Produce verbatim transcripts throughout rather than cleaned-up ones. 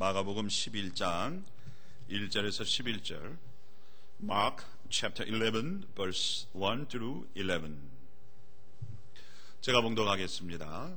마가복음 십일 장 일 절에서 십일 절, Mark chapter eleven verse one through eleven. 제가 봉독하겠습니다.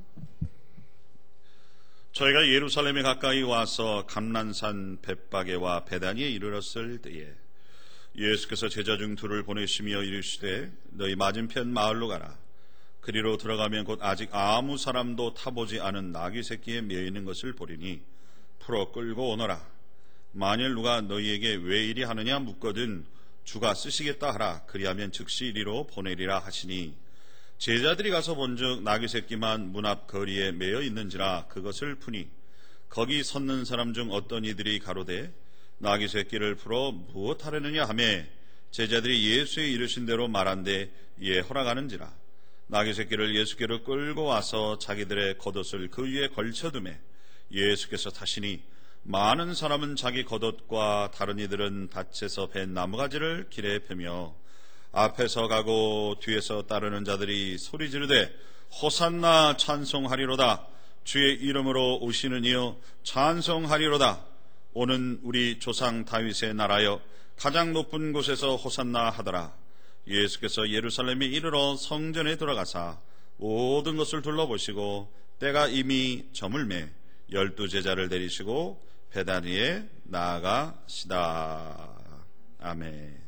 저희가 예루살렘에 가까이 와서 감난산 벳바게와 베다니에 이르렀을 때에 예수께서 제자 중 둘을 보내시며 이르시되 너희 맞은편 마을로 가라. 그리로 들어가면 곧 아직 아무 사람도 타보지 않은 나귀 새끼에 매여 있는 것을 보리니 풀어 끌고 오너라. 만일 누가 너희에게 왜 이리 하느냐 묻거든 주가 쓰시겠다 하라. 그리하면 즉시 이리로 보내리라 하시니 제자들이 가서 본즉 나귀 새끼만 문 앞 거리에 매여 있는지라 그것을 푸니 거기 섰는 사람 중 어떤 이들이 가로되 나귀 새끼를 풀어 무엇하려느냐 하며 제자들이 예수의 이르신 대로 말한데 이에 허락하는지라. 나귀 새끼를 예수께로 끌고 와서 자기들의 겉옷을 그 위에 걸쳐두매 예수께서 타시니 많은 사람은 자기 겉옷과 다른 이들은 밭에서 벤 나무가지를 길에 펴며 앞에서 가고 뒤에서 따르는 자들이 소리 지르되 호산나 찬송하리로다. 주의 이름으로 오시는 이여 찬송하리로다. 오는 우리 조상 다윗의 나라여 가장 높은 곳에서 호산나 하더라. 예수께서 예루살렘에 이르러 성전에 들어가사 모든 것을 둘러보시고 때가 이미 저물매 열두 제자를 데리시고 베다니에 나아가시다. 아멘.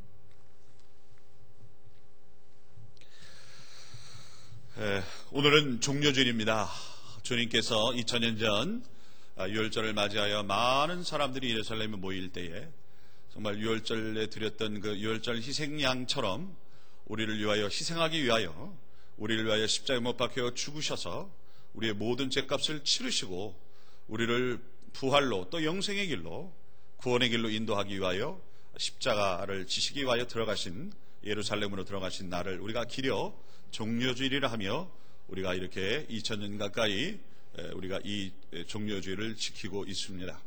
에, 오늘은 종료주일입니다. 주님께서 이천 년 전 유월절을 맞이하여 많은 사람들이 예루살렘에 모일 때에 정말 유월절에 드렸던 그 유월절 희생양처럼 우리를 위하여 희생하기 위하여 우리를 위하여 십자가에 못 박혀 죽으셔서 우리의 모든 죄값을 치르시고 우리를 부활로 또 영생의 길로 구원의 길로 인도하기 위하여 십자가를 지시기 위하여 들어가신 예루살렘으로 들어가신 날을 우리가 기려 종료주일이라 하며 우리가 이렇게 이천 년 가까이 우리가 이 종료주일을 지키고 있습니다.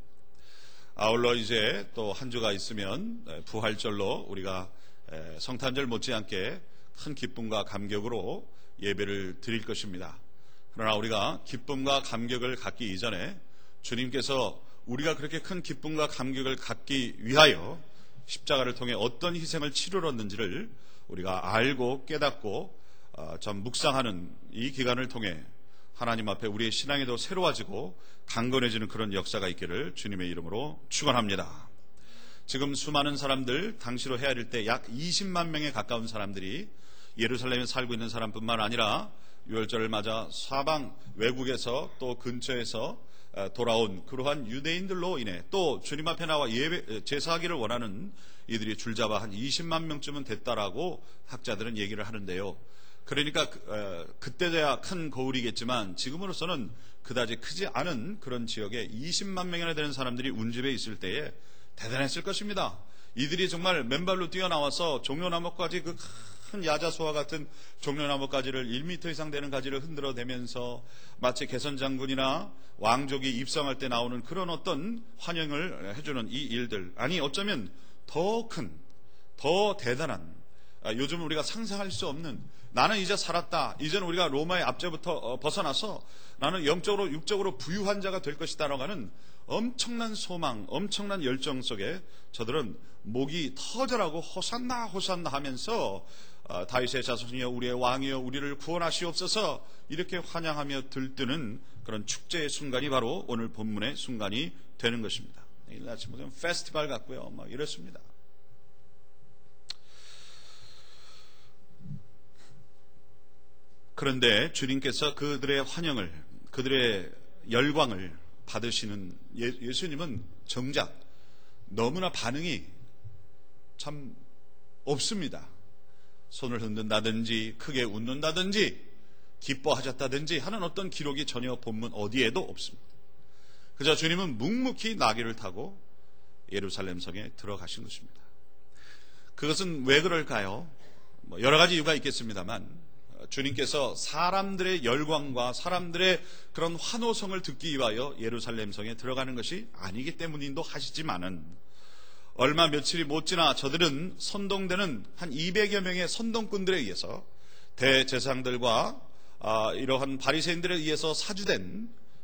아울러 이제 또 한 주가 있으면 부활절로 우리가 성탄절 못지않게 큰 기쁨과 감격으로 예배를 드릴 것입니다. 그러나 우리가 기쁨과 감격을 갖기 이전에 주님께서 우리가 그렇게 큰 기쁨과 감격을 갖기 위하여 십자가를 통해 어떤 희생을 치르렀는지를 우리가 알고 깨닫고 참 묵상하는 이 기간을 통해 하나님 앞에 우리의 신앙이 더 새로워지고 강건해지는 그런 역사가 있기를 주님의 이름으로 축원합니다. 지금 수많은 사람들, 당시로 헤아릴 때 약 이십만 명에 가까운 사람들이 예루살렘에 살고 있는 사람뿐만 아니라 유월절을 맞아 사방 외국에서 또 근처에서 돌아온 그러한 유대인들로 인해 또 주님 앞에 나와 예배, 제사하기를 원하는 이들이 줄잡아 한 이십만 명쯤은 됐다라고 학자들은 얘기를 하는데요. 그러니까 그, 그때야 큰 거울이겠지만 지금으로서는 그다지 크지 않은 그런 지역에 이십만 명이나 되는 사람들이 운집에 있을 때에 대단했을 것입니다. 이들이 정말 맨발로 뛰어나와서 종려나무까지 그 큰 야자수와 같은 종려나무가지를 일 미터 이상 되는 가지를 흔들어대면서 마치 개선장군이나 왕족이 입성할 때 나오는 그런 어떤 환영을 해주는 이 일들, 아니 어쩌면 더 큰, 더 대단한, 요즘 우리가 상상할 수 없는, 나는 이제 살았다, 이제는 우리가 로마의 압제부터 벗어나서 나는 영적으로 육적으로 부유한 자가 될 것이다 라고 하는 엄청난 소망, 엄청난 열정 속에 저들은 목이 터져라고 호산나 호산나 하면서 다윗의 자손이여 우리의 왕이여 우리를 구원하시옵소서 이렇게 환영하며 들뜨는 그런 축제의 순간이 바로 오늘 본문의 순간이 되는 것입니다. 이 아침 무슨 페스티벌 같고요, 막 이렇습니다. 그런데 주님께서 그들의 환영을, 그들의 열광을 받으시는 예수님은 정작 너무나 반응이 참 없습니다. 손을 흔든다든지 크게 웃는다든지 기뻐하셨다든지 하는 어떤 기록이 전혀 본문 어디에도 없습니다. 그저 주님은 묵묵히 나귀를 타고 예루살렘 성에 들어가신 것입니다. 그것은 왜 그럴까요? 뭐 여러 가지 이유가 있겠습니다만 주님께서 사람들의 열광과 사람들의 그런 환호성을 듣기 위하여 예루살렘 성에 들어가는 것이 아니기 때문인도 하시지만은 얼마 며칠이 못 지나 저들은 선동되는 한 이백여 명의 선동꾼들에 의해서 대제사장들과 아, 이러한 바리새인들에 의해서 사주된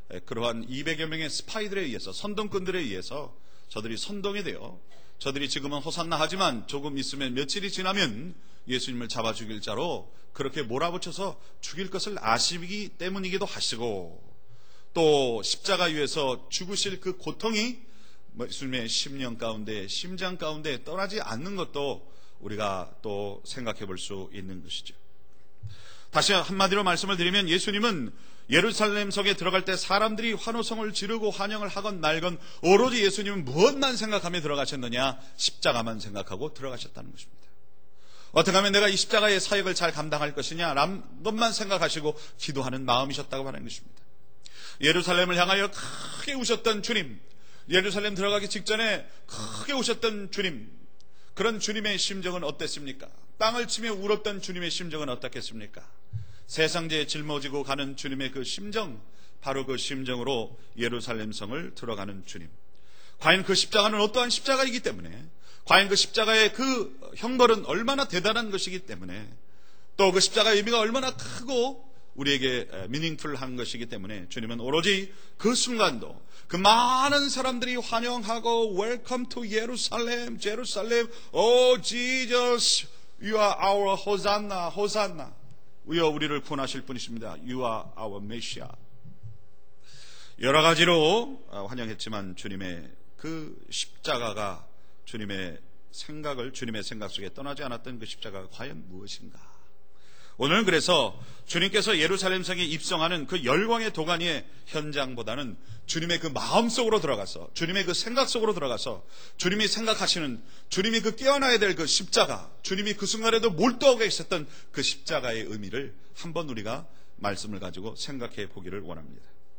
그러한 이백여 명의 스파이들에 의해서, 선동꾼들에 의해서 저들이 선동이 되어 저들이 지금은 호산나 하지만 조금 있으면, 며칠이 지나면 예수님을 잡아 죽일 자로 그렇게 몰아붙여서 죽일 것을 아시기 때문이기도 하시고, 또 십자가 위에서 죽으실 그 고통이 예수님의 심령 가운데, 심장 가운데 떠나지 않는 것도 우리가 또 생각해 볼 수 있는 것이죠. 다시 한마디로 말씀을 드리면, 예수님은 예루살렘 성에 들어갈 때 사람들이 환호성을 지르고 환영을 하건 말건 오로지 예수님은 무엇만 생각하며 들어가셨느냐? 십자가만 생각하고 들어가셨다는 것입니다. 어떻게 하면 내가 이 십자가의 사역을 잘 감당할 것이냐? 라는 것만 생각하시고 기도하는 마음이셨다고 하는 것입니다. 예루살렘을 향하여 크게 우셨던 주님, 예루살렘 들어가기 직전에 크게 우셨던 주님, 그런 주님의 심정은 어땠습니까? 땅을 치며 울었던 주님의 심정은 어떻겠습니까? 세상제에 짊어지고 가는 주님의 그 심정, 바로 그 심정으로 예루살렘 성을 들어가는 주님. 과연 그 십자가는 어떠한 십자가이기 때문에, 과연 그 십자가의 그 형벌은 얼마나 대단한 것이기 때문에, 또 그 십자가의 의미가 얼마나 크고 우리에게 미닝풀한 것이기 때문에 주님은 오로지 그 순간도 그 많은 사람들이 환영하고 Welcome to Jerusalem, Jerusalem, Oh Jesus, You are our Hosanna, Hosanna. 위여 우리를 구원하실 분이십니다. You are our Messiah. 여러 가지로 환영했지만 주님의 그 십자가가, 주님의 생각을, 주님의 생각 속에 떠나지 않았던 그 십자가가 과연 무엇인가? 오늘 그래서 주님께서 예루살렘 성에 입성하는 그 열광의 도가니의 현장보다는 주님의 그 마음 속으로 들어가서, 주님의 그 생각 속으로 들어가서 주님이 생각하시는, 주님이 그 깨어나야 될 그 십자가, 주님이 그 순간에도 몰두하고 계셨던 그 십자가의 의미를 한번 우리가 말씀을 가지고 생각해 보기를 원합니다.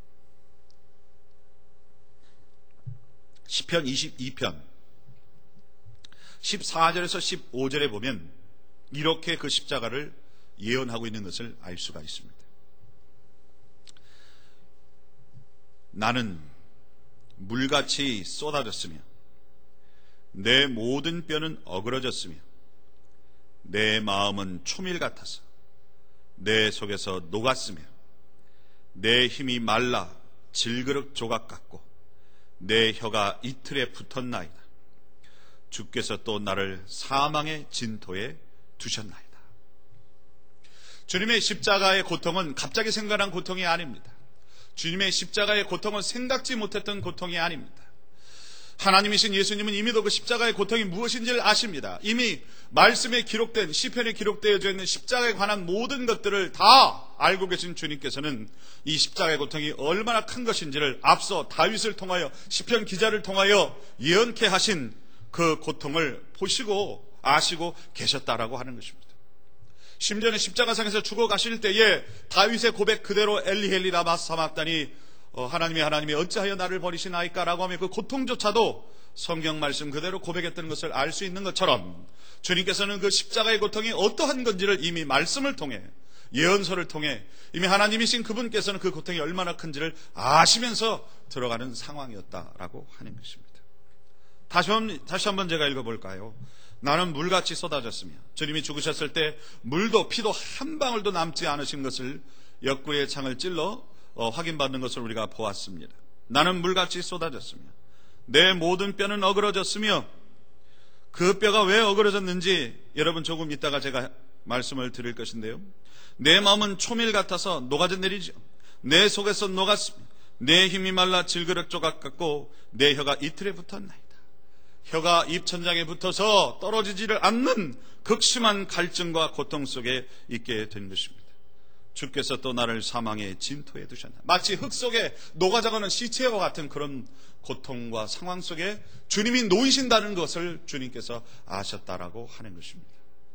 시편 이십이 편 십사 절에서 십오 절에 보면 이렇게 그 십자가를 예언하고 있는 것을 알 수가 있습니다. 나는 물같이 쏟아졌으며 내 모든 뼈는 어그러졌으며 내 마음은 초밀 같아서 내 속에서 녹았으며 내 힘이 말라 질그릇 조각 같고 내 혀가 이틀에 붙었나이다. 주께서 또 나를 사망의 진토에 두셨나이다. 주님의 십자가의 고통은 갑자기 생겨난 고통이 아닙니다. 주님의 십자가의 고통은 생각지 못했던 고통이 아닙니다. 하나님이신 예수님은 이미도 그 십자가의 고통이 무엇인지를 아십니다. 이미 말씀에 기록된, 시편에 기록되어져 있는 십자가에 관한 모든 것들을 다 알고 계신 주님께서는 이 십자가의 고통이 얼마나 큰 것인지를 앞서 다윗을 통하여, 시편 기자를 통하여 예언케 하신 그 고통을 보시고 아시고 계셨다라고 하는 것입니다. 심지어는 십자가상에서 죽어가실 때에 다윗의 고백 그대로 엘리 엘리 라마 사막다니, 어, 하나님이 하나님이 어찌하여 나를 버리시나이까 라고 하며 그 고통조차도 성경 말씀 그대로 고백했던 것을 알 수 있는 것처럼 주님께서는 그 십자가의 고통이 어떠한 건지를 이미 말씀을 통해, 예언서를 통해 이미 하나님이신 그분께서는 그 고통이 얼마나 큰지를 아시면서 들어가는 상황이었다라고 하는 것입니다. 다시 한번, 다시 한번 제가 읽어볼까요? 나는 물같이 쏟아졌으며, 주님이 죽으셨을 때 물도 피도 한 방울도 남지 않으신 것을 역구의 창을 찔러 어, 확인받는 것을 우리가 보았습니다. 나는 물같이 쏟아졌으며 내 모든 뼈는 어그러졌으며, 그 뼈가 왜 어그러졌는지 여러분 조금 이따가 제가 말씀을 드릴 것인데요, 내 마음은 초밀 같아서 녹아져 내리죠. 내 속에서 녹았으며 내 힘이 말라 질그릇 조각 같고 내 혀가 이틀에 붙었나이다. 혀가 입천장에 붙어서 떨어지지를 않는 극심한 갈증과 고통 속에 있게 된 것입니다. 주께서 또 나를 사망의 진토에 두셨나. 마치 흙 속에 녹아져가는 시체와 같은 그런 고통과 상황 속에 주님이 놓이신다는 것을 주님께서 아셨다라고 하는 것입니다.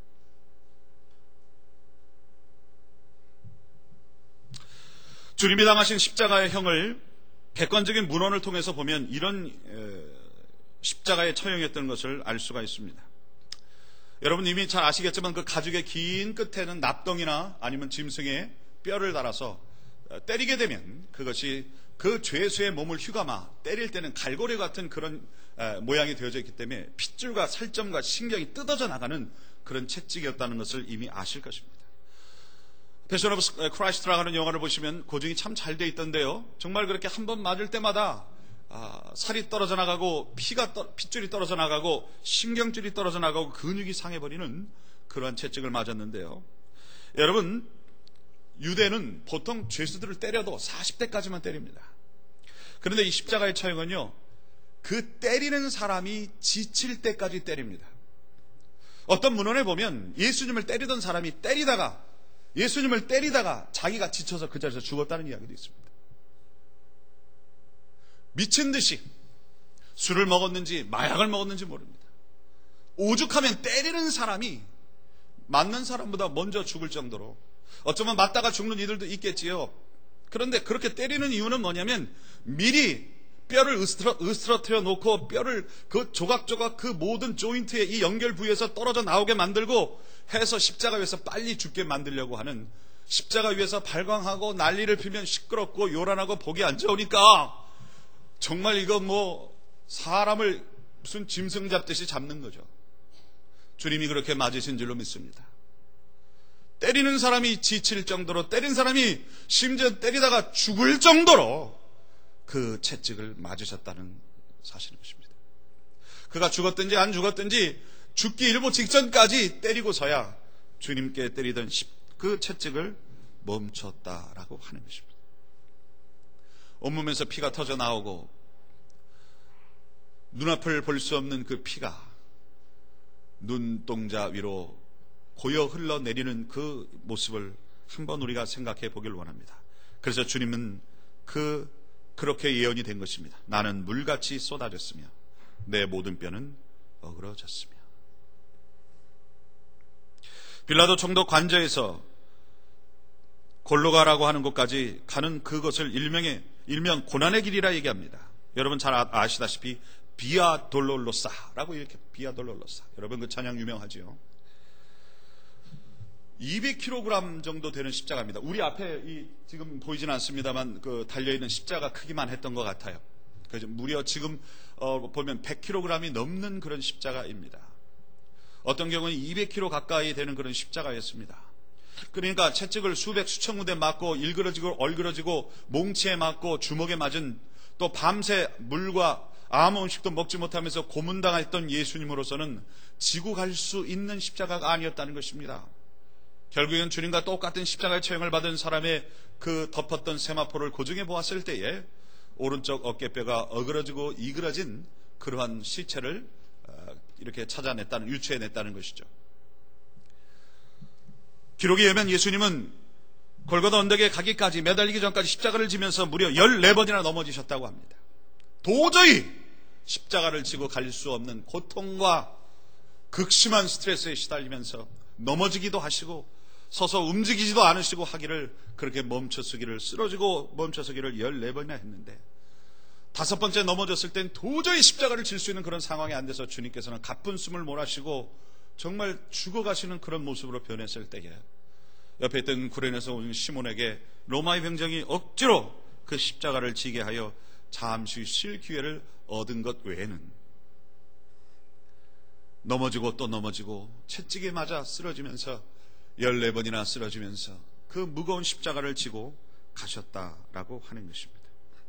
주님이 당하신 십자가의 형을 객관적인 문헌을 통해서 보면 이런 십자가에 처형했던 것을 알 수가 있습니다. 여러분 이미 잘 아시겠지만 그 가죽의 긴 끝에는 납덩이나 아니면 짐승의 뼈를 달아서 때리게 되면 그것이 그 죄수의 몸을 휘감아 때릴 때는 갈고리 같은 그런 모양이 되어져 있기 때문에 핏줄과 살점과 신경이 뜯어져 나가는 그런 채찍이었다는 것을 이미 아실 것입니다. 패션 오브 크라이스트라고 하는 영화를 보시면 고증이 참 잘 돼 있던데요. 정말 그렇게 한 번 맞을 때마다 아, 살이 떨어져 나가고 피가 떠, 핏줄이 떨어져 나가고 신경줄이 떨어져 나가고 근육이 상해버리는 그러한 채찍을 맞았는데요. 여러분, 유대는 보통 죄수들을 때려도 사십 대까지만 때립니다. 그런데 이 십자가의 처형은요, 그 때리는 사람이 지칠 때까지 때립니다. 어떤 문헌에 보면 예수님을 때리던 사람이 때리다가 예수님을 때리다가 자기가 지쳐서 그 자리에서 죽었다는 이야기도 있습니다. 미친 듯이 술을 먹었는지 마약을 먹었는지 모릅니다. 오죽하면 때리는 사람이 맞는 사람보다 먼저 죽을 정도로, 어쩌면 맞다가 죽는 이들도 있겠지요. 그런데 그렇게 때리는 이유는 뭐냐면 미리 뼈를 으스트러, 으스트러뜨려 놓고 뼈를 그 조각조각 그 모든 조인트의 이 연결 부위에서 떨어져 나오게 만들고 해서 십자가 위에서 빨리 죽게 만들려고 하는, 십자가 위에서 발광하고 난리를 피면 시끄럽고 요란하고 보기 안 좋으니까 정말 이거 뭐 사람을 무슨 짐승 잡듯이 잡는 거죠. 주님이 그렇게 맞으신 줄로 믿습니다. 때리는 사람이 지칠 정도로, 때린 사람이 심지어 때리다가 죽을 정도로 그 채찍을 맞으셨다는 사실인 것입니다. 그가 죽었든지 안 죽었든지 죽기 일보 직전까지 때리고서야 주님께 때리던 그 채찍을 멈췄다라고 하는 것입니다. 온몸에서 피가 터져 나오고 눈앞을 볼 수 없는 그 피가 눈동자 위로 고여 흘러내리는 그 모습을 한번 우리가 생각해 보길 원합니다. 그래서 주님은 그 그렇게 예언이 된 것입니다. 나는 물같이 쏟아졌으며 내 모든 뼈는 어그러졌으며. 빌라도 총독 관저에서 골로가라고 하는 곳까지 가는 그것을 일명의 일명 고난의 길이라 얘기합니다. 여러분 잘 아시다시피 비아 돌로로사라고, 이렇게 비아 돌로로사, 여러분 그 찬양 유명하지요. 이백 킬로그램 정도 되는 십자가입니다. 우리 앞에 이 지금 보이지는 않습니다만 그 달려있는 십자가 크기만 했던 것 같아요. 그래서 무려 지금 어 보면 백 킬로그램이 넘는 그런 십자가입니다. 어떤 경우는 이백 킬로그램 가까이 되는 그런 십자가였습니다. 그러니까 채찍을 수백 수천 군데 맞고 일그러지고 얼그러지고 몽치에 맞고 주먹에 맞은, 또 밤새 물과 아무 음식도 먹지 못하면서 고문당했던 예수님으로서는 지고 갈 수 있는 십자가가 아니었다는 것입니다. 결국엔 주님과 똑같은 십자가의 처형을 받은 사람의 그 덮었던 세마포를 고증해 보았을 때에 오른쪽 어깨뼈가 어그러지고 이그러진 그러한 시체를 이렇게 찾아냈다는, 유추해냈다는 것이죠. 기록에 의하면 예수님은 골고다 언덕에 가기까지, 매달리기 전까지 십자가를 지면서 무려 열네 번이나 넘어지셨다고 합니다. 도저히 십자가를 지고 갈 수 없는 고통과 극심한 스트레스에 시달리면서 넘어지기도 하시고 서서 움직이지도 않으시고 하기를, 그렇게 멈춰서기를, 쓰러지고 멈춰서기를 열네 번이나 했는데, 다섯 번째 넘어졌을 땐 도저히 십자가를 질 수 있는 그런 상황이 안 돼서 주님께서는 가쁜 숨을 몰아쉬고 정말 죽어가시는 그런 모습으로 변했을 때에 옆에 있던 구레네에서 온 시몬에게 로마의 병정이 억지로 그 십자가를 지게 하여 잠시 쉴 기회를 얻은 것 외에는 넘어지고 또 넘어지고 채찍에 맞아 쓰러지면서 열네 번이나 쓰러지면서 그 무거운 십자가를 지고 가셨다라고 하는 것입니다.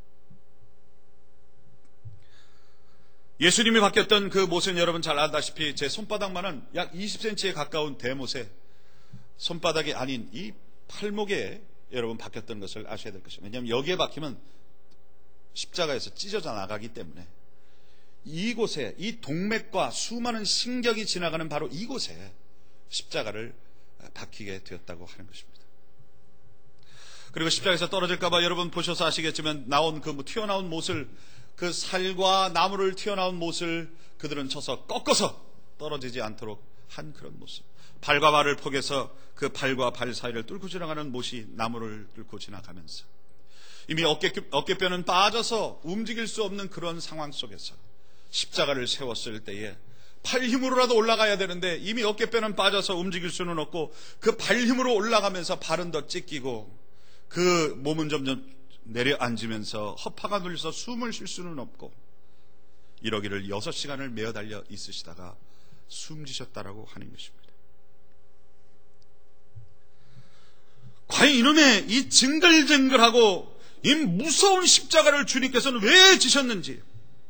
예수님이 바뀌었던 그 못은 여러분 잘 알다시피 제 손바닥만한 약 이십 센티미터에 가까운 대못에 손바닥이 아닌 이 팔목에 여러분 바뀌었던 것을 아셔야 될 것입니다. 왜냐하면 여기에 박히면 십자가에서 찢어져 나가기 때문에 이곳에, 이 동맥과 수많은 신경이 지나가는 바로 이곳에 십자가를 박히게 되었다고 하는 것입니다. 그리고 십자가에서 떨어질까봐 여러분 보셔서 아시겠지만 나온 그 뭐 튀어나온 못을, 그 살과 나무를 튀어나온 못을 그들은 쳐서 꺾어서 떨어지지 않도록 한 그런 모습. 발과 발을 포개서 그 발과 발 사이를 뚫고 지나가는 못이 나무를 뚫고 지나가면서 이미 어깨, 어깨뼈는 빠져서 움직일 수 없는 그런 상황 속에서 십자가를 세웠을 때에 팔 힘으로라도 올라가야 되는데 이미 어깨뼈는 빠져서 움직일 수는 없고 그 발 힘으로 올라가면서 발은 더 찢기고 그 몸은 점점 내려앉으면서 허파가 눌려서 숨을 쉴 수는 없고 이러기를 여섯 시간을 메어 달려 있으시다가 숨지셨다라고 하는 것입니다. 과연 이놈의 이 징글징글하고 이 무서운 십자가를 주님께서는 왜 지셨는지,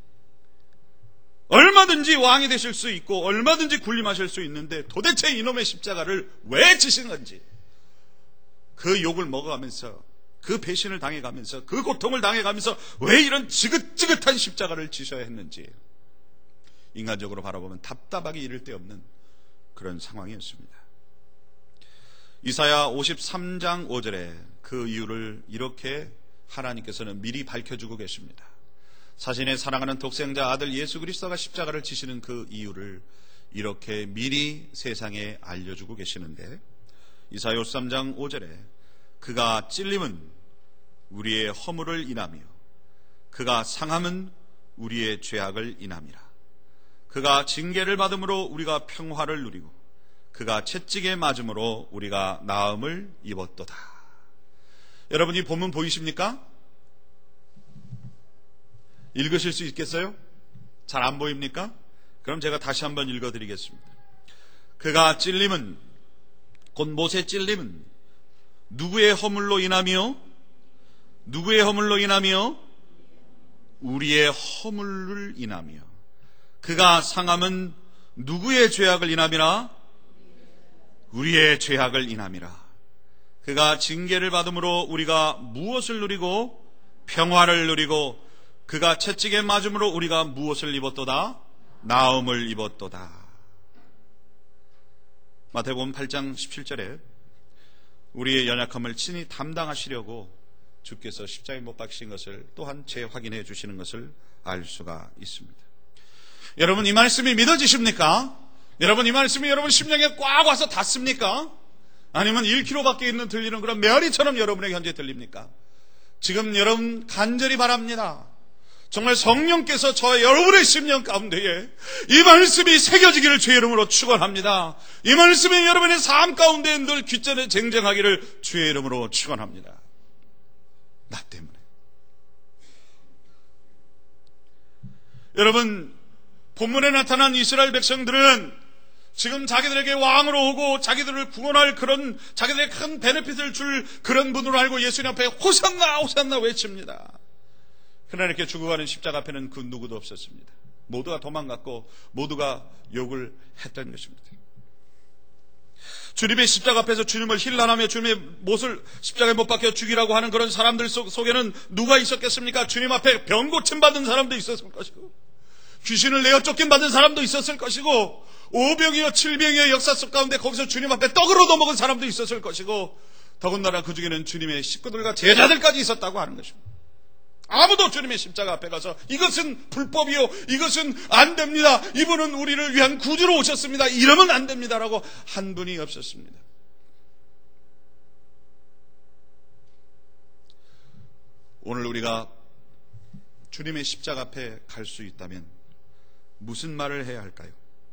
얼마든지 왕이 되실 수 있고 얼마든지 군림하실 수 있는데 도대체 이놈의 십자가를 왜 지신 건지, 그 욕을 먹어가면서 그 배신을 당해가면서 그 고통을 당해가면서 왜 이런 지긋지긋한 십자가를 지셔야 했는지 인간적으로 바라보면 답답하기 이를 데 없는 그런 상황이었습니다. 이사야 오십삼 장 오 절에 그 이유를 이렇게 하나님께서는 미리 밝혀주고 계십니다. 자신의 사랑하는 독생자 아들 예수 그리스도가 십자가를 지시는 그 이유를 이렇게 미리 세상에 알려주고 계시는데, 이사야 오십삼 장 오 절에 그가 찔림은 우리의 허물을 인하며 그가 상함은 우리의 죄악을 인함이라. 그가 징계를 받음으로 우리가 평화를 누리고 그가 채찍에 맞음으로 우리가 나음을 입었도다. 여러분, 이 본문 보이십니까? 읽으실 수 있겠어요? 잘 안 보입니까? 그럼 제가 다시 한번 읽어드리겠습니다. 그가 찔림은, 곧 못의 찔림은 누구의 허물로 인하며 누구의 허물로 인하며 우리의 허물을 인하며 그가 상함은 누구의 죄악을 인함이라? 우리의 죄악을 인함이라. 그가 징계를 받음으로 우리가 무엇을 누리고 평화를 누리고 그가 채찍에 맞음으로 우리가 무엇을 입었도다? 나음을 입었도다. 마태복음 팔 장 십칠 절에 우리의 연약함을 친히 담당하시려고 주께서 십자가에 못 박히신 것을 또한 재확인해 주시는 것을 알 수가 있습니다. 여러분, 이 말씀이 믿어지십니까? 여러분, 이 말씀이 여러분 심령에 꽉 와서 닿습니까? 아니면 일 킬로미터 밖에 있는 들리는 그런 메아리처럼 여러분에게 현재 들립니까? 지금 여러분 간절히 바랍니다. 정말 성령께서 저와 여러분의 심령 가운데에 이 말씀이 새겨지기를 주의 이름으로 축원합니다. 이 말씀이 여러분의 삶 가운데 늘 귀전에 쟁쟁하기를 주의 이름으로 축원합니다. 나 때문에. 여러분, 본문에 나타난 이스라엘 백성들은 지금 자기들에게 왕으로 오고 자기들을 구원할 그런, 자기들에게 큰 베네핏을 줄 그런 분으로 알고 예수님 앞에 호산나 호산나 외칩니다. 그러나 이렇게 죽어가는 십자가 앞에는 그 누구도 없었습니다. 모두가 도망갔고 모두가 욕을 했던 것입니다. 주님의 십자가 앞에서 주님을 힐난하며 주님의 못을 십자가에 못 박혀 죽이라고 하는 그런 사람들 속, 속에는 누가 있었겠습니까? 주님 앞에 병 고침 받은 사람도 있었을 것이고, 귀신을 내어 쫓긴 받은 사람도 있었을 것이고, 오병이어 칠병이어 역사 속 가운데 거기서 주님 앞에 떡을 얻어먹은 사람도 있었을 것이고, 더군다나 그 중에는 주님의 식구들과 제자들까지 있었다고 하는 것입니다. 아무도 주님의 십자가 앞에 가서 이것은 불법이요, 이것은 안 됩니다, 이분은 우리를 위한 구주로 오셨습니다, 이러면 안 됩니다라고 한 분이 없었습니다. 오늘 우리가 주님의 십자가 앞에 갈 수 있다면 무슨 말을 해야 할까요?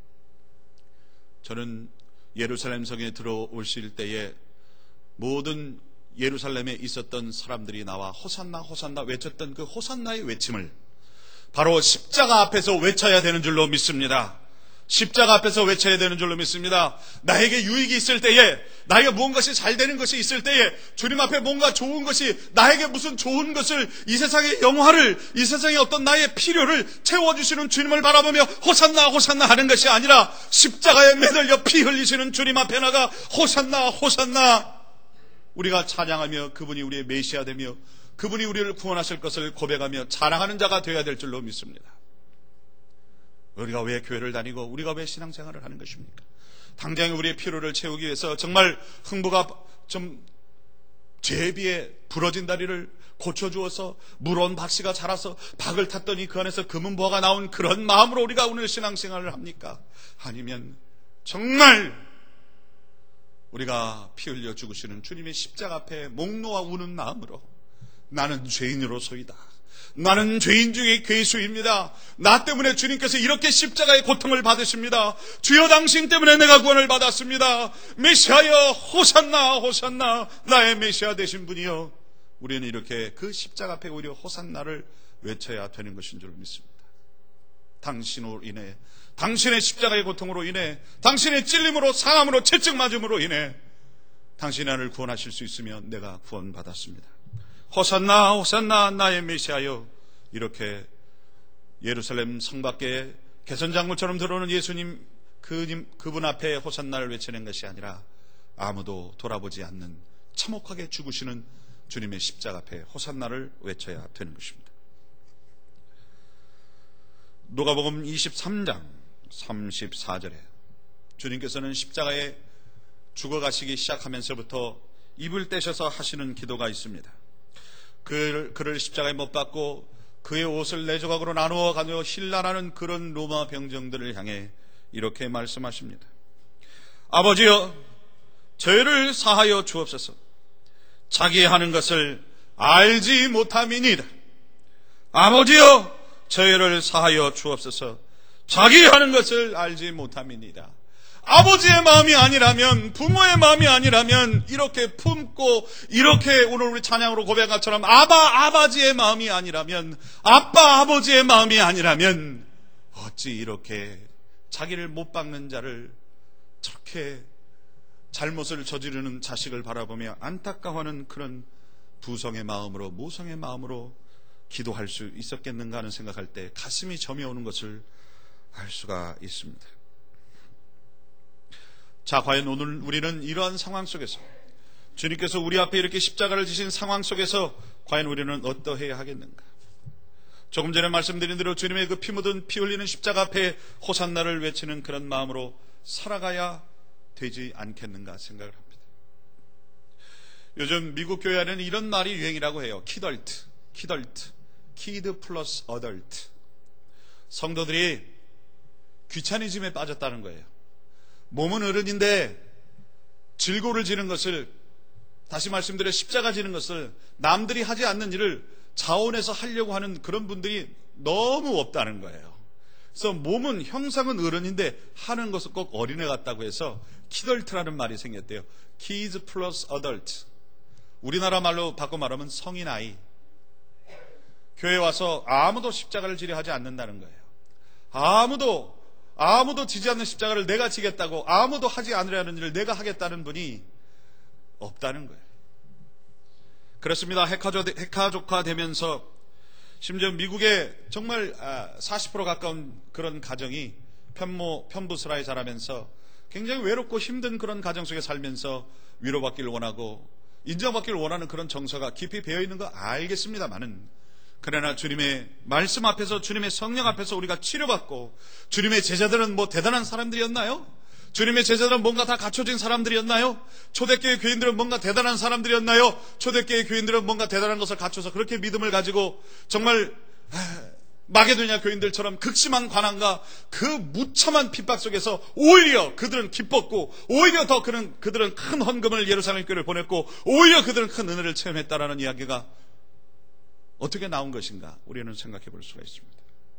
저는 예루살렘 성에 들어오실 때에 모든 예루살렘에 있었던 사람들이 나와 호산나 호산나 외쳤던 그 호산나의 외침을 바로 십자가 앞에서 외쳐야 되는 줄로 믿습니다. 십자가 앞에서 외쳐야 되는 줄로 믿습니다. 나에게 유익이 있을 때에, 나에게 무언가시 잘 되는 것이 있을 때에, 주님 앞에 뭔가 좋은 것이, 나에게 무슨 좋은 것을, 이 세상의 영화를, 이 세상의 어떤 나의 필요를 채워주시는 주님을 바라보며 호산나 호산나 하는 것이 아니라 십자가에 매달려 피 흘리시는 주님 앞에 나가 호산나 호산나 우리가 찬양하며 그분이 우리의 메시아 되며 그분이 우리를 구원하실 것을 고백하며 자랑하는 자가 되어야 될 줄로 믿습니다. 우리가 왜 교회를 다니고 우리가 왜 신앙생활을 하는 것입니까? 당장 우리의 필요를 채우기 위해서 정말 흥부가 좀 제비에 부러진 다리를 고쳐주어서 물온 박씨가 자라서 박을 탔더니 그 안에서 금은보화가 나온 그런 마음으로 우리가 오늘 신앙생활을 합니까? 아니면 정말 우리가 피 흘려 죽으시는 주님의 십자가 앞에 목 놓아 우는 마음으로 나는 죄인으로소이다, 나는 죄인 중에 괴수입니다, 나 때문에 주님께서 이렇게 십자가의 고통을 받으십니다, 주여 당신 때문에 내가 구원을 받았습니다, 메시아여 호산나 호산나 나의 메시아 되신 분이여, 우리는 이렇게 그 십자가 앞에 오히려 호산나를 외쳐야 되는 것인 줄 믿습니다. 당신으로 인해, 당신의 십자가의 고통으로 인해, 당신의 찔림으로 상함으로 채찍 맞음으로 인해 당신이 나를 구원하실 수 있으면 내가 구원받았습니다. 호산나 호산나 나의 메시아여. 이렇게 예루살렘 성 밖에 개선작물처럼 들어오는 예수님 그, 그분 앞에 호산나를 외치는 것이 아니라 아무도 돌아보지 않는 참혹하게 죽으시는 주님의 십자가 앞에 호산나를 외쳐야 되는 것입니다. 누가복음 이십삼 장 삼십사 절에 주님께서는 십자가에 죽어가시기 시작하면서부터 입을 떼셔서 하시는 기도가 있습니다. 그를, 그를 십자가에 못 박고 그의 옷을 네 조각으로 나누어 가며 힐난하는 그런 로마 병정들을 향해 이렇게 말씀하십니다. 아버지여, 저희를 사하여 주옵소서. 자기 하는 것을 알지 못함이니이다. 아버지여, 저희를 사하여 주옵소서. 자기 하는 것을 알지 못함이니이다. 아버지의 마음이 아니라면, 부모의 마음이 아니라면 이렇게 품고 이렇게 오늘 우리 찬양으로 고백한 것처럼 아바 아버지의 마음이 아니라면, 아빠 아버지의 마음이 아니라면 어찌 이렇게 자기를 못 박는 자를, 저렇게 잘못을 저지르는 자식을 바라보며 안타까워하는 그런 부성의 마음으로, 모성의 마음으로 기도할 수 있었겠는가 하는 생각할 때 가슴이 점이 오는 것을 알 수가 있습니다. 자, 과연 오늘 우리는 이러한 상황 속에서, 주님께서 우리 앞에 이렇게 십자가를 지신 상황 속에서 과연 우리는 어떠해야 하겠는가? 조금 전에 말씀드린 대로 주님의 그 피 묻은 피 흘리는 십자가 앞에 호산나를 외치는 그런 마음으로 살아가야 되지 않겠는가 생각을 합니다. 요즘 미국 교회 안에는 이런 말이 유행이라고 해요. 키덜트, 키덜트, 키드 플러스 어덜트. 성도들이 귀차니즘에 빠졌다는 거예요. 몸은 어른인데 질고를 지는 것을, 다시 말씀드려 십자가 지는 것을 남들이 하지 않는 일을 자원해서 하려고 하는 그런 분들이 너무 없다는 거예요. 그래서 몸은, 형상은 어른인데 하는 것은 꼭 어린애 같다고 해서 키덜트라는 말이 생겼대요. Kids plus adult. 우리나라 말로 바꿔 말하면 성인 아이. 교회에 와서 아무도 십자가를 지려 하지 않는다는 거예요. 아무도 아무도 지지 않는 십자가를 내가 지겠다고, 아무도 하지 않으려는 일을 내가 하겠다는 분이 없다는 거예요. 그렇습니다. 핵가족화 되면서 심지어 미국의 정말 사십 퍼센트 가까운 그런 가정이 편모, 편부스라에 자라면서 굉장히 외롭고 힘든 그런 가정 속에 살면서 위로받기를 원하고 인정받기를 원하는 그런 정서가 깊이 배어있는 거 알겠습니다만은, 그러나 주님의 말씀 앞에서, 주님의 성령 앞에서 우리가 치료받고, 주님의 제자들은 뭐 대단한 사람들이었나요? 주님의 제자들은 뭔가 다 갖춰진 사람들이었나요? 초대교회 교인들은 뭔가 대단한 사람들이었나요? 초대교회 교인들은 뭔가 대단한 것을 갖춰서 그렇게 믿음을 가지고 정말 마게도냐 교인들처럼 극심한 관한과 그 무참한 핍박 속에서 오히려 그들은 기뻤고, 오히려 더 그는, 그들은 큰 헌금을 예루살렘 교회를 보냈고, 오히려 그들은 큰 은혜를 체험했다라는 이야기가 어떻게 나온 것인가 우리는 생각해 볼 수가 있습니다.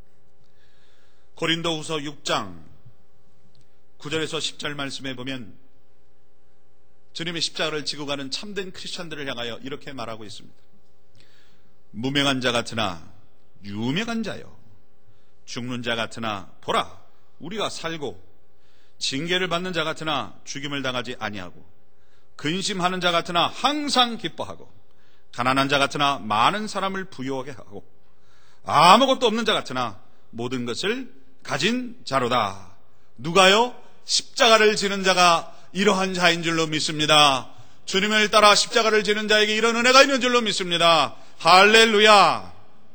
고린도후서 육 장 구 절에서 십 절 말씀에 보면 주님의 십자가를 지고 가는 참된 크리스찬들을 향하여 이렇게 말하고 있습니다. 무명한 자 같으나 유명한 자요, 죽는 자 같으나 보라 우리가 살고, 징계를 받는 자 같으나 죽임을 당하지 아니하고, 근심하는 자 같으나 항상 기뻐하고, 가난한 자 같으나 많은 사람을 부유하게 하고, 아무것도 없는 자 같으나 모든 것을 가진 자로다. 누가요? 십자가를 지는 자가 이러한 자인 줄로 믿습니다. 주님을 따라 십자가를 지는 자에게 이런 은혜가 있는 줄로 믿습니다. 할렐루야.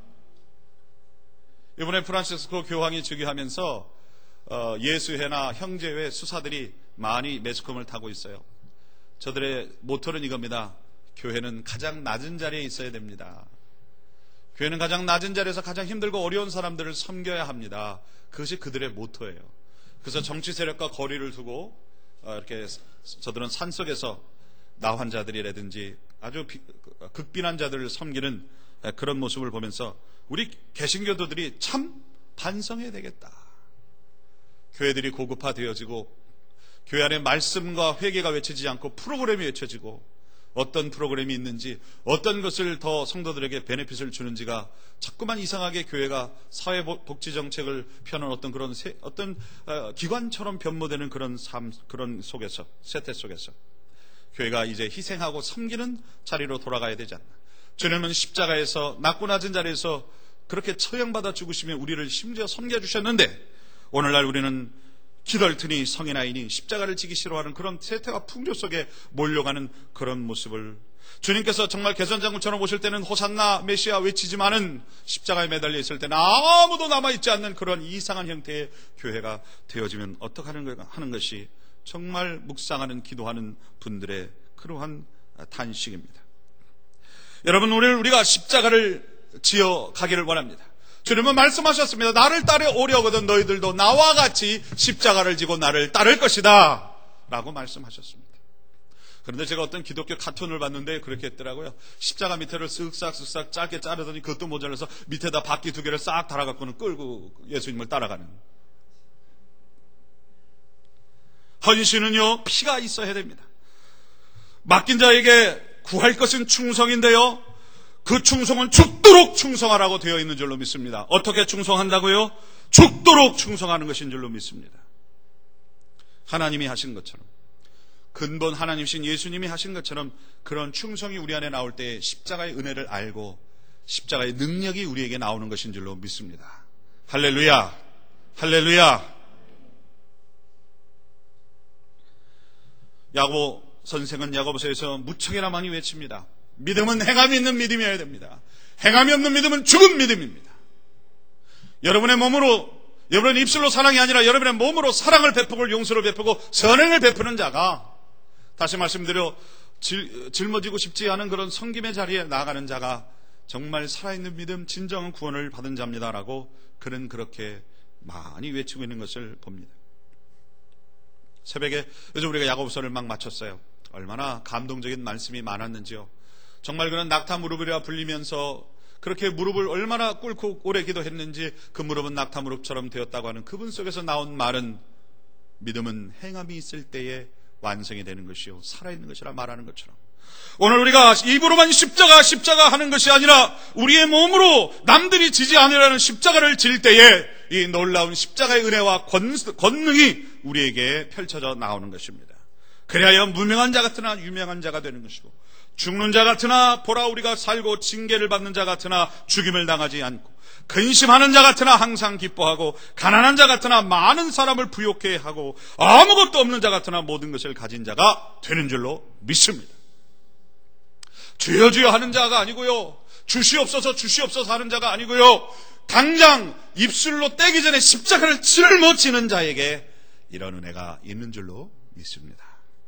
이번에 프란시스코 교황이 즉위하면서 예수회나 형제회 수사들이 많이 매스컴을 타고 있어요. 저들의 모토는 이겁니다. 교회는 가장 낮은 자리에 있어야 됩니다. 교회는 가장 낮은 자리에서 가장 힘들고 어려운 사람들을 섬겨야 합니다. 그것이 그들의 모토예요. 그래서 정치 세력과 거리를 두고 이렇게 저들은 산속에서 나환자들이라든지 아주 극빈한 자들을 섬기는 그런 모습을 보면서 우리 개신교도들이 참 반성해야 되겠다. 교회들이 고급화되어지고 교회 안에 말씀과 회개가 외쳐지지 않고 프로그램이 외쳐지고, 어떤 프로그램이 있는지, 어떤 것을 더 성도들에게 베네핏을 주는지가 자꾸만 이상하게 교회가 사회복지정책을 펴는 어떤 그런 세, 어떤 기관처럼 변모되는 그런 삶, 그런 속에서, 세태 속에서 교회가 이제 희생하고 섬기는 자리로 돌아가야 되지 않나. 주님은 십자가에서 낮고 낮은 자리에서 그렇게 처형받아 죽으시며 우리를 심지어 섬겨주셨는데, 오늘날 우리는 기덜트니 성인아이니 십자가를 지기 싫어하는 그런 세태와 풍조 속에 몰려가는 그런 모습을, 주님께서 정말 개선장군처럼 오실 때는 호산나 메시아 외치지만은 십자가에 매달려 있을 때는 아무도 남아있지 않는 그런 이상한 형태의 교회가 되어지면 어떡하는 하는 것이 정말 묵상하는 기도하는 분들의 그러한 탄식입니다. 여러분, 오늘 우리가 십자가를 지어 가기를 원합니다. 주님은 말씀하셨습니다. 나를 따라 오려거든 너희들도 나와 같이 십자가를 지고 나를 따를 것이다 라고 말씀하셨습니다. 그런데 제가 어떤 기독교 카툰을 봤는데 그렇게 했더라고요. 십자가 밑에를 쓱싹 쓱싹 짧게 자르더니 그것도 모자라서 밑에다 바퀴 두 개를 싹 달아갖고는 끌고 예수님을 따라가는. 헌신은요, 피가 있어야 됩니다. 맡긴 자에게 구할 것은 충성인데요, 그 충성은 죽도록 충성하라고 되어 있는 줄로 믿습니다. 어떻게 충성한다고요? 죽도록 충성하는 것인 줄로 믿습니다. 하나님이 하신 것처럼, 근본 하나님이신 예수님이 하신 것처럼 그런 충성이 우리 안에 나올 때 십자가의 은혜를 알고 십자가의 능력이 우리에게 나오는 것인 줄로 믿습니다. 할렐루야, 할렐루야. 야고보 선생은 야고보서에서 무척이나 많이 외칩니다. 믿음은 행함이 있는 믿음이어야 됩니다. 행함이 없는 믿음은 죽은 믿음입니다. 여러분의 몸으로, 여러분의 입술로 사랑이 아니라 여러분의 몸으로 사랑을 베푸고 용서를 베푸고 선행을 베푸는 자가, 다시 말씀드려 질, 짊어지고 싶지 않은 그런 섬김의 자리에 나아가는 자가 정말 살아있는 믿음, 진정한 구원을 받은 자입니다라고 그는 그렇게 많이 외치고 있는 것을 봅니다. 새벽에 요즘 우리가 야고보서를 막 마쳤어요. 얼마나 감동적인 말씀이 많았는지요. 정말 그런 낙타 무릎이라 불리면서 그렇게 무릎을 얼마나 꿇고 오래 기도했는지 그 무릎은 낙타 무릎처럼 되었다고 하는 그분 속에서 나온 말은, 믿음은 행함이 있을 때에 완성이 되는 것이요 살아있는 것이라 말하는 것처럼, 오늘 우리가 입으로만 십자가 십자가 하는 것이 아니라 우리의 몸으로 남들이 지지 않으려는 십자가를 질 때에 이 놀라운 십자가의 은혜와 권, 권능이 우리에게 펼쳐져 나오는 것입니다. 그래야 무명한 자 같으나 유명한 자가 되는 것이고, 죽는 자 같으나 보라 우리가 살고 징계를 받는 자 같으나 죽임을 당하지 않고, 근심하는 자 같으나 항상 기뻐하고, 가난한 자 같으나 많은 사람을 부욕해 하고, 아무것도 없는 자 같으나 모든 것을 가진 자가 되는 줄로 믿습니다. 주여 주여 하는 자가 아니고요, 주시옵소서 주시옵소서 하는 자가 아니고요, 당장 입술로 떼기 전에 십자가를 짊어지는 자에게 이런 은혜가 있는 줄로 믿습니다.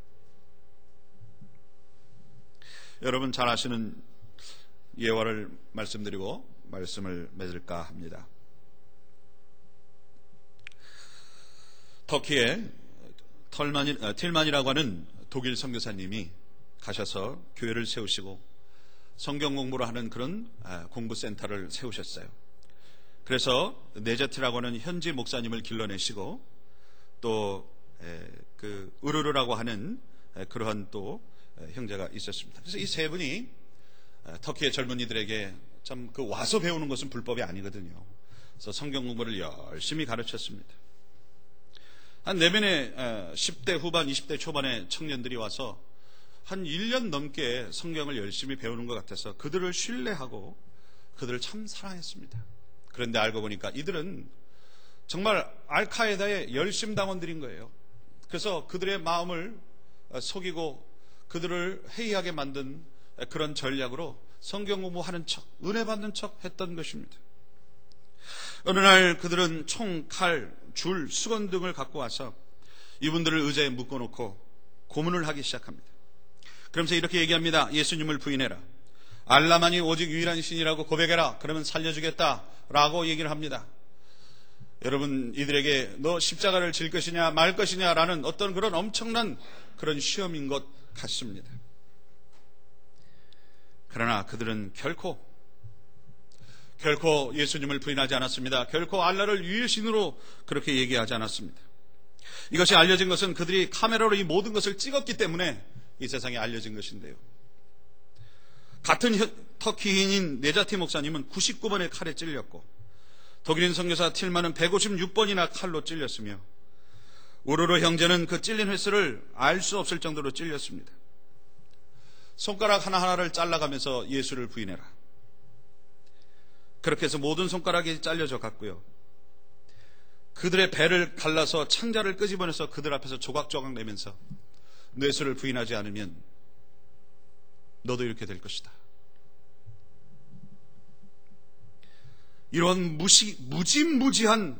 여러분 잘 아시는 예화를 말씀드리고 말씀을 맺을까 합니다. 터키에 털만이, 틸만이라고 하는 독일 선교사님이 가셔서 교회를 세우시고 성경 공부를 하는 그런 공부센터를 세우셨어요. 그래서 네제트라고 하는 현지 목사님을 길러내시고 또 그 으르르라고 하는 그러한 또 형제가 있었습니다. 그래서 이 세 분이 터키의 젊은이들에게 참 그 와서 배우는 것은 불법이 아니거든요. 그래서 성경 공부를 열심히 가르쳤습니다. 한 내면에 십 대 후반, 이십 대 초반의 청년들이 와서 한 일 년 넘게 성경을 열심히 배우는 것 같아서 그들을 신뢰하고 그들을 참 사랑했습니다. 그런데 알고 보니까 이들은 정말 알카에다의 열심당원들인 거예요. 그래서 그들의 마음을 속이고 그들을 해이하게 만든 그런 전략으로 성경 공부하는 척, 은혜 받는 척 했던 것입니다. 어느 날 그들은 총, 칼, 줄, 수건 등을 갖고 와서 이분들을 의자에 묶어놓고 고문을 하기 시작합니다. 그러면서 이렇게 얘기합니다. 예수님을 부인해라. 알라만이 오직 유일한 신이라고 고백해라. 그러면 살려주겠다 라고 얘기를 합니다. 여러분, 이들에게 너 십자가를 질 것이냐 말 것이냐 라는 어떤 그런 엄청난 그런 시험인 것 같습니다. 그러나 그들은 결코 결코 예수님을 부인하지 않았습니다. 결코 알라를 유일의 신으로 그렇게 얘기하지 않았습니다. 이것이 알려진 것은 그들이 카메라로 이 모든 것을 찍었기 때문에 이 세상에 알려진 것인데요. 같은 터키인인 네자티 목사님은 구십구 번의 칼에 찔렸고 독일인 선교사 틸만은 백오십육 번이나 칼로 찔렸으며 우르르 형제는 그 찔린 횟수를 알 수 없을 정도로 찔렸습니다. 손가락 하나하나를 잘라가면서 예수를 부인해라. 그렇게 해서 모든 손가락이 잘려져 갔고요. 그들의 배를 갈라서 창자를 끄집어내서 그들 앞에서 조각조각 내면서 너 예수를 부인하지 않으면 너도 이렇게 될 것이다. 이런 무시, 무지무지한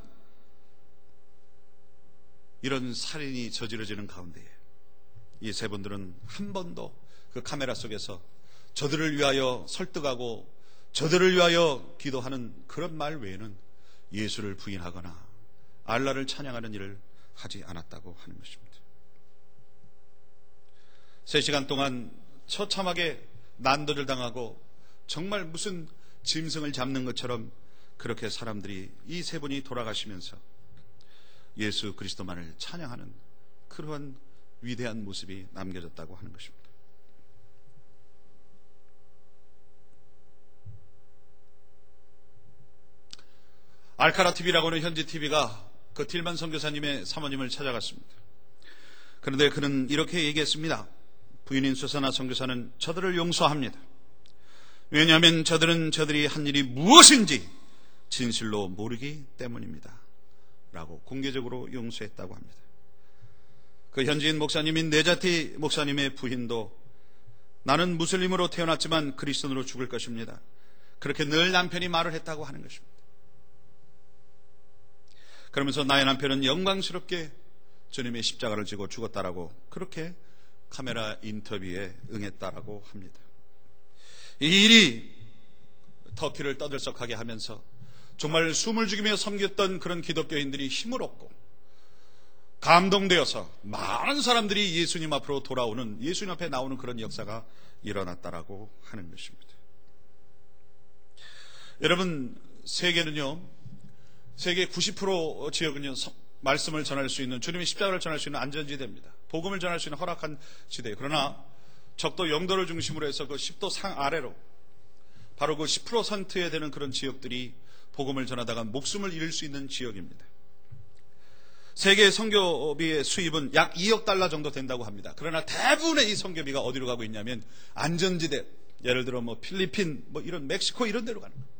이런 살인이 저지러지는 가운데에 이 세 분들은 한 번도 그 카메라 속에서 저들을 위하여 설득하고 저들을 위하여 기도하는 그런 말 외에는 예수를 부인하거나 알라를 찬양하는 일을 하지 않았다고 하는 것입니다. 세 시간 동안 처참하게 난도를 당하고 정말 무슨 짐승을 잡는 것처럼 그렇게 사람들이 이 세 분이 돌아가시면서 예수 그리스도만을 찬양하는 그러한 위대한 모습이 남겨졌다고 하는 것입니다. 알카라 티비라고 하는 현지 티비가 그 틸만 선교사님의 사모님을 찾아갔습니다. 그런데 그는 이렇게 얘기했습니다. 부인인 수사나 선교사는 저들을 용서합니다. 왜냐하면 저들은 저들이 한 일이 무엇인지 진실로 모르기 때문입니다. 라고 공개적으로 용서했다고 합니다. 그 현지인 목사님인 네자티 목사님의 부인도 나는 무슬림으로 태어났지만 그리스도인으로 죽을 것입니다. 그렇게 늘 남편이 말을 했다고 하는 것입니다. 그러면서 나의 남편은 영광스럽게 주님의 십자가를 지고 죽었다라고 그렇게 카메라 인터뷰에 응했다라고 합니다. 이 일이 터키를 떠들썩하게 하면서 정말 숨을 죽이며 섬겼던 그런 기독교인들이 힘을 얻고 감동되어서 많은 사람들이 예수님 앞으로 돌아오는, 예수님 앞에 나오는 그런 역사가 일어났다라고 하는 것입니다. 여러분, 세계는요, 세계 구십 퍼센트 지역은요, 말씀을 전할 수 있는, 주님의 십자가를 전할 수 있는 안전지대입니다. 복음을 전할 수 있는 허락한 지대예요. 그러나 적도 영도를 중심으로 해서 그 십 도 상 아래로 바로 그 십 퍼센트에 되는 그런 지역들이 복음을 전하다가 목숨을 잃을 수 있는 지역입니다. 세계 선교비의 수입은 약 이억 달러 정도 된다고 합니다. 그러나 대부분의 이 선교비가 어디로 가고 있냐면 안전지대, 예를 들어 뭐 필리핀, 뭐 이런 멕시코 이런 데로 가는 거예요.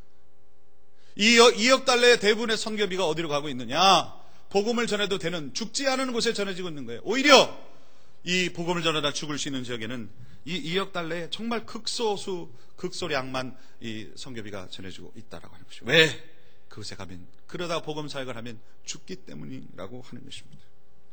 이 이억 달러의 대부분의 선교비가 어디로 가고 있느냐? 복음을 전해도 되는, 죽지 않은 곳에 전해지고 있는 거예요. 오히려 이 복음을 전하다 죽을 수 있는 지역에는 이 이억 달러의 정말 극소수, 극소량만 이 선교비가 전해지고 있다라고 하는 것이죠. 왜? 그곳에 가면, 그러다 복음 사역을 하면 죽기 때문이라고 하는 것입니다.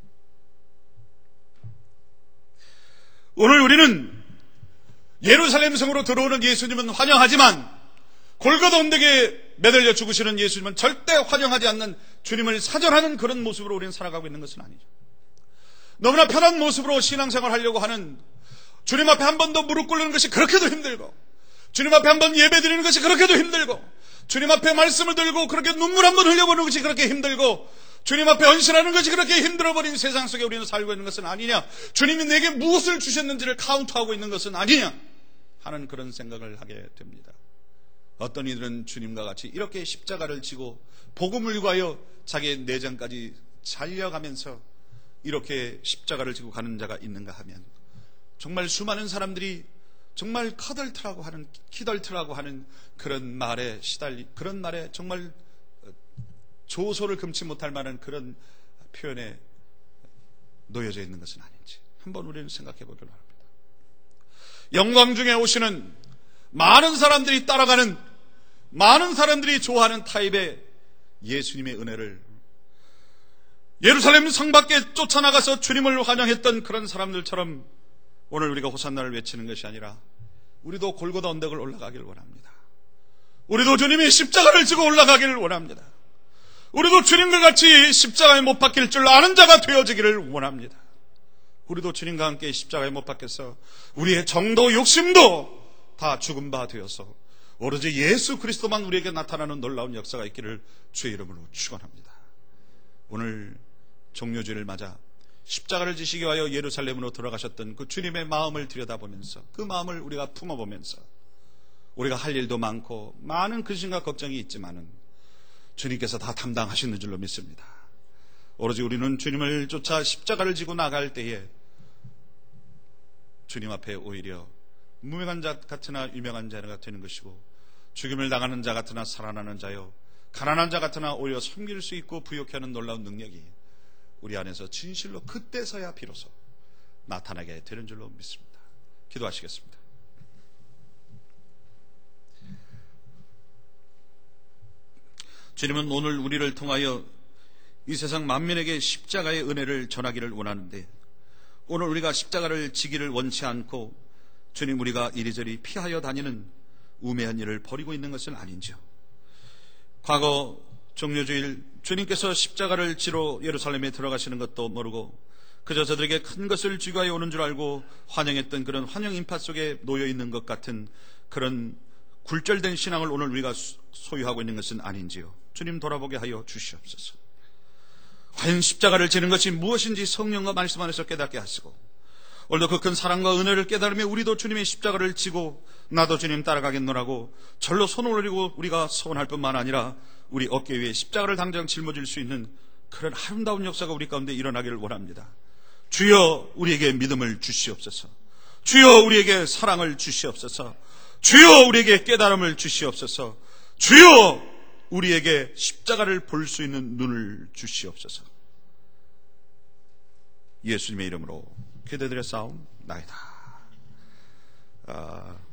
오늘 우리는 예루살렘 성으로 들어오는 예수님은 환영하지만 골고다 언덕에 매달려 죽으시는 예수님은 절대 환영하지 않는, 주님을 사절하는 그런 모습으로 우리는 살아가고 있는 것은 아니죠. 너무나 편한 모습으로 신앙생활 하려고 하는, 주님 앞에 한 번 더 무릎 꿇는 것이 그렇게도 힘들고, 주님 앞에 한 번 예배 드리는 것이 그렇게도 힘들고, 주님 앞에 말씀을 들고 그렇게 눈물 한 번 흘려보는 것이 그렇게 힘들고, 주님 앞에 헌신하는 것이 그렇게 힘들어버린 세상 속에 우리는 살고 있는 것은 아니냐, 주님이 내게 무엇을 주셨는지를 카운트하고 있는 것은 아니냐 하는 그런 생각을 하게 됩니다. 어떤 이들은 주님과 같이 이렇게 십자가를 지고 복음을 위하여 자기의 내장까지 살려가면서 이렇게 십자가를 지고 가는 자가 있는가 하면, 정말 수많은 사람들이 정말 커덜트라고 하는, 키덜트라고 하는 그런 말에 시달리, 그런 말에 정말 조소를 금치 못할 만한 그런 표현에 놓여져 있는 것은 아닌지 한번 우리는 생각해 보기를 바랍니다. 영광 중에 오시는, 많은 사람들이 따라가는, 많은 사람들이 좋아하는 타입의 예수님의 은혜를 예루살렘 성 밖에 쫓아나가서 주님을 환영했던 그런 사람들처럼 오늘 우리가 호산나를 외치는 것이 아니라 우리도 골고다 언덕을 올라가기를 원합니다. 우리도 주님의 십자가를 지고 올라가기를 원합니다. 우리도 주님과 같이 십자가에 못 박힐 줄 아는 자가 되어지기를 원합니다. 우리도 주님과 함께 십자가에 못 박혀서 우리의 정도 욕심도 다 죽은 바 되어서 오로지 예수 그리스도만 우리에게 나타나는 놀라운 역사가 있기를 주의 이름으로 축원합니다. 오늘 종료주일을 맞아 십자가를 지시기 위하여 예루살렘으로 돌아가셨던 그 주님의 마음을 들여다보면서, 그 마음을 우리가 품어보면서, 우리가 할 일도 많고 많은 근심과 걱정이 있지만은 주님께서 다 담당하시는 줄로 믿습니다. 오로지 우리는 주님을 쫓아 십자가를 지고 나갈 때에 주님 앞에 오히려 무명한 자 같으나 유명한 자가 되는 것이고, 죽임을 당하는 자 같으나 살아나는 자요, 가난한 자 같으나 오히려 섬길 수 있고 부욕해 하는 놀라운 능력이 우리 안에서 진실로 그때서야 비로소 나타나게 되는 줄로 믿습니다. 기도하시겠습니다. 주님은 오늘 우리를 통하여 이 세상 만민에게 십자가의 은혜를 전하기를 원하는데, 오늘 우리가 십자가를 지기를 원치 않고 주님 우리가 이리저리 피하여 다니는 우매한 일을 벌이고 있는 것은 아닌지요. 과거 종려주일 주님께서 십자가를 지러 예루살렘에 들어가시는 것도 모르고 그저 저들에게 큰 것을 쥐가해 오는 줄 알고 환영했던 그런 환영 인파 속에 놓여 있는 것 같은 그런 굴절된 신앙을 오늘 우리가 소유하고 있는 것은 아닌지요. 주님 돌아보게 하여 주시옵소서. 과연 십자가를 지는 것이 무엇인지 성령과 말씀 안에서 깨닫게 하시고, 오늘도 그 큰 사랑과 은혜를 깨달으며 우리도 주님의 십자가를 지고 나도 주님 따라가겠노라고 절로 손을 올리고 우리가 서원할 뿐만 아니라 우리 어깨 위에 십자가를 당장 짊어질 수 있는 그런 아름다운 역사가 우리 가운데 일어나기를 원합니다. 주여 우리에게 믿음을 주시옵소서. 주여 우리에게 사랑을 주시옵소서. 주여 우리에게 깨달음을 주시옵소서. 주여 우리에게 십자가를 볼 수 있는 눈을 주시옵소서. 예수님의 이름으로 기도드려 싸움나이다. 아...